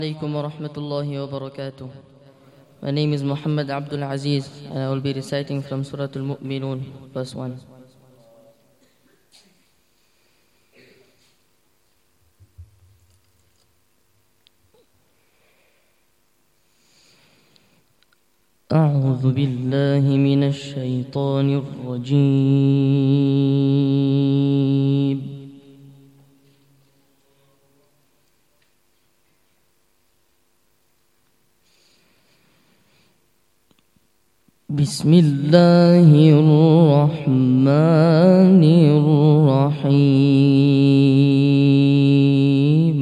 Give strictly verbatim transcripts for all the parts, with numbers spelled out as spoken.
Alaikum wa rahmatullahi wa barakatuh. My name is Muhammad Abdul Aziz and I will be reciting from Surah Al-Mu'minun, verse one. أعوذ بالله من الشيطان الرجيم. بسم الله الرحمن الرحيم.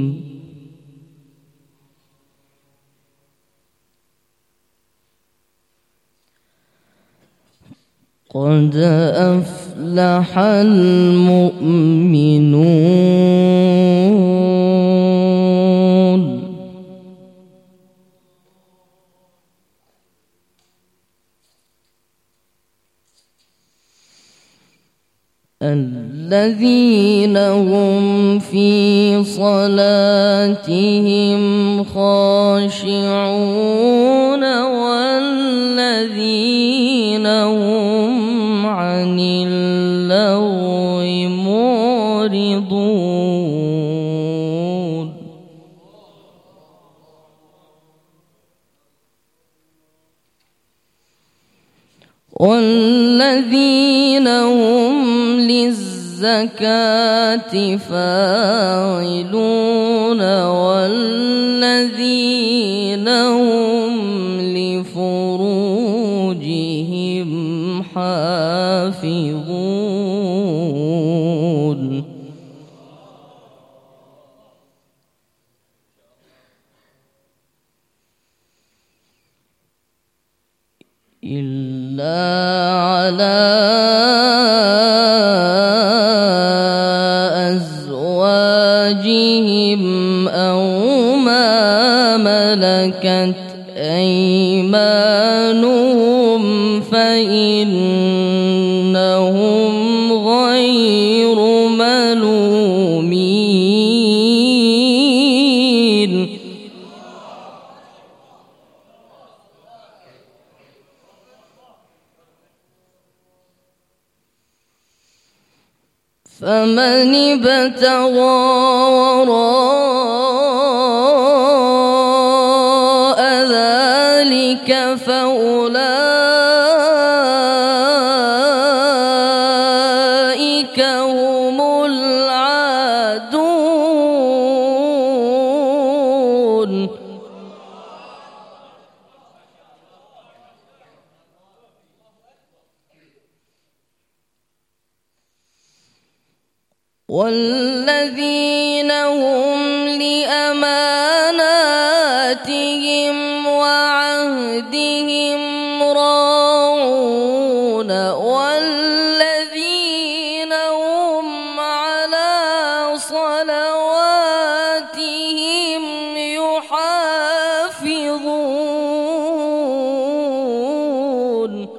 قد أفلح المؤمنون الذين هم في صلاتهم خاشعون والذين هم عن اللغو معرضون والذين هم للزكاة فاعلون والذين هم لفروجهم حافظون إلا على أزواجهم أو ما ملكت أيمانهم فإنهم غير ملومين فمن ابتغى وراء ذلك فأولئك هم العادون والذين هم لأماناتهم وعهدهم راعون والذين هم على صلواتهم يحافظون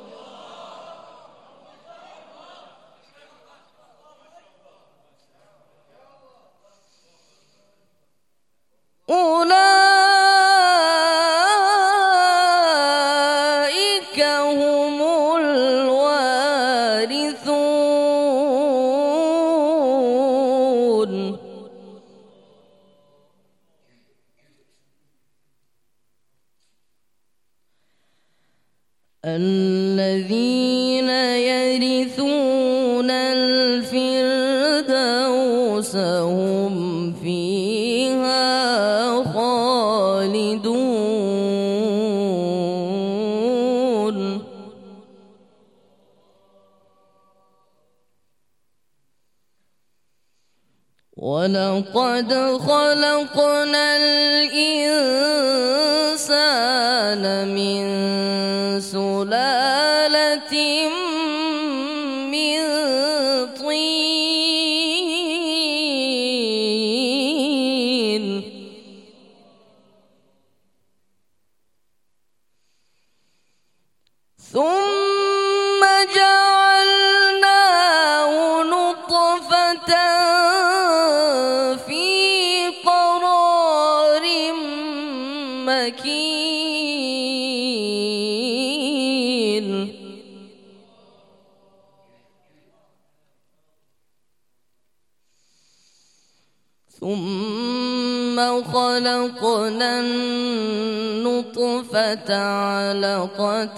أولئك هم الوارثون الذين يرثون الفردوس هم فيها خالدون ولقد خلقنا الإنسان من سلالة من طين ثم جعلناه نطفة في قرار مكين ثم خلقنا النطفة علقة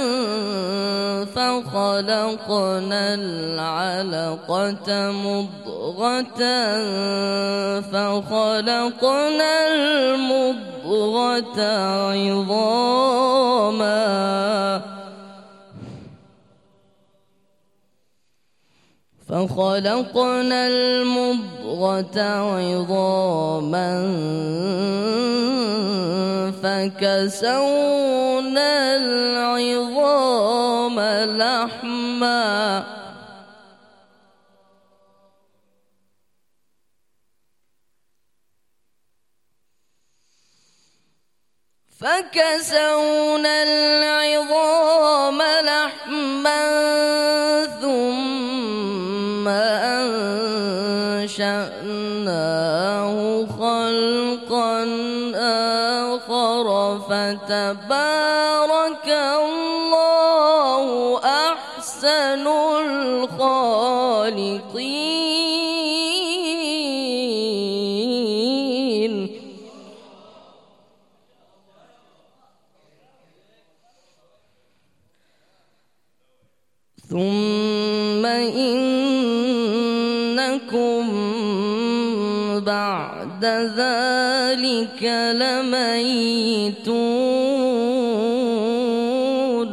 فخلقنا العلقة مضغة فخلقنا المضغة عظاما فخلقنا المضغة عظاما فكسونا العظام لحما فكسونا العظام لحما ثم أنشأناه خلقا آخر فتبارك الله أحسن الخالقين. ثم إنكم بعد ذلك لميتون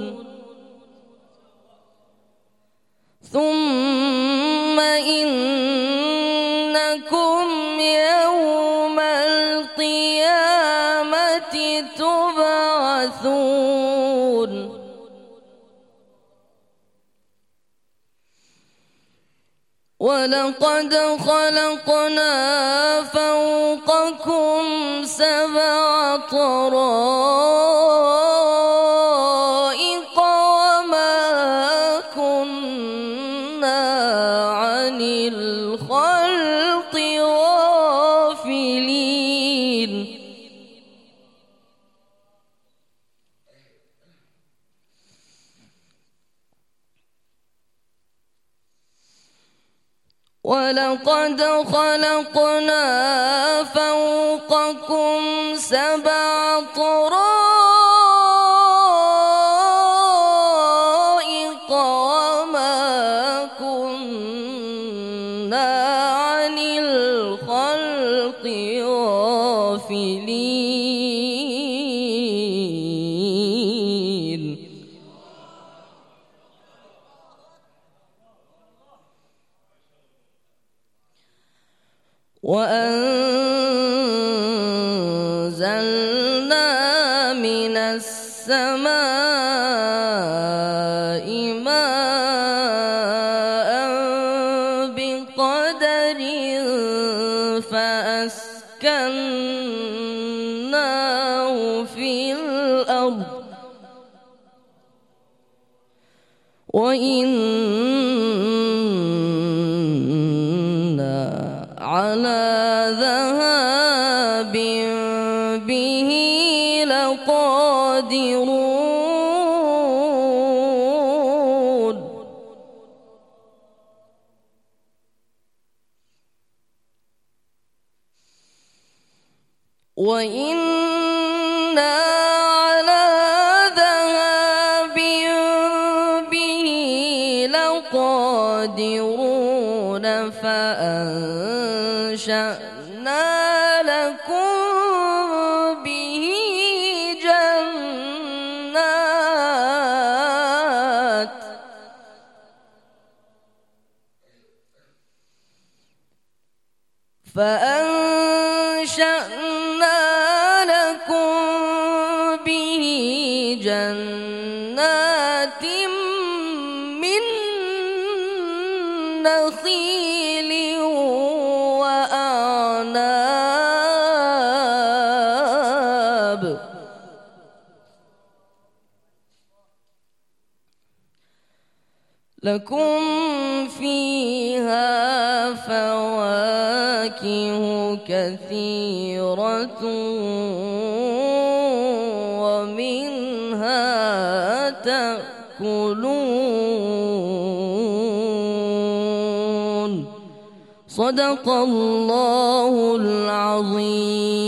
ثم إنكم يوم القيامة تبعثون. ولقد خلقنا فوقكم سبع طرائق وما كنا عن الخلق غافلين. ولقد خلقنا فوقكم سبع طرائق وما كنا عن الخلق غافلين. وأنزلنا من السماء ماء بقدر فأسكناه في الأرض وإنا على ذهاب به لقادرون. وإنا على ذهاب به لقادرون فأنشأنا لكم به جنات فأنشأنا لكم به جنات من نخيل وأعناب لكم فيها فواكه كثيرة تأكلون. صدق الله العظيم.